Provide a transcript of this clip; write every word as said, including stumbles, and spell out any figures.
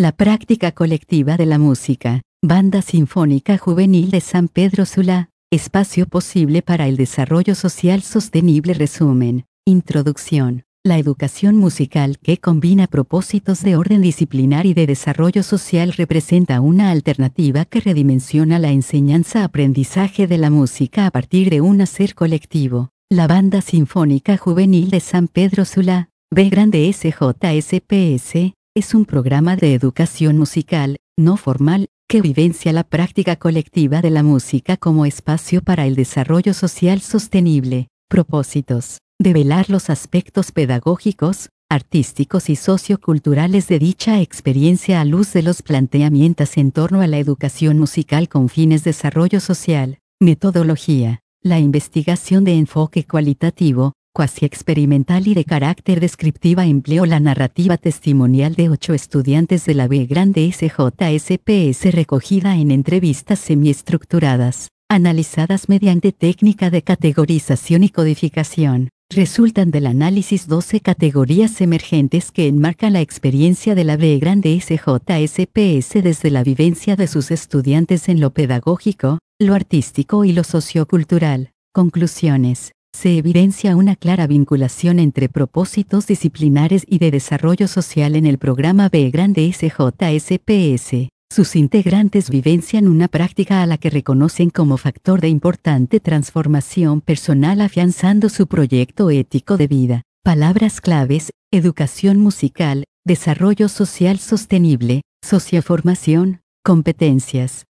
La práctica colectiva de la música, Banda Sinfónica Juvenil de San Pedro Sula, espacio posible para el desarrollo social sostenible. Resumen, introducción. La educación musical que combina propósitos de orden disciplinar y de desarrollo social representa una alternativa que redimensiona la enseñanza-aprendizaje de la música a partir de un hacer colectivo. La Banda Sinfónica Juvenil de San Pedro Sula, B grande S J S P S, es un programa de educación musical, no formal, que vivencia la práctica colectiva de la música como espacio para el desarrollo social sostenible. Propósitos: develar los aspectos pedagógicos, artísticos y socioculturales de dicha experiencia a luz de los planteamientos en torno a la educación musical con fines de desarrollo social. Metodología: la investigación de enfoque cualitativo, cuasi experimental y de carácter descriptiva empleó la narrativa testimonial de ocho estudiantes de la B grande S J S P S recogida en entrevistas semiestructuradas, analizadas mediante técnica de categorización y codificación. Resultan del análisis doce categorías emergentes que enmarcan la experiencia de la B grande S J S P S desde la vivencia de sus estudiantes en lo pedagógico, lo artístico y lo sociocultural. Conclusiones: se evidencia una clara vinculación entre propósitos disciplinares y de desarrollo social en el programa B grande S J S P S. Sus integrantes vivencian una práctica a la que reconocen como factor de importante transformación personal afianzando su proyecto ético de vida. Palabras claves: educación musical, desarrollo social sostenible, socioformación, competencias.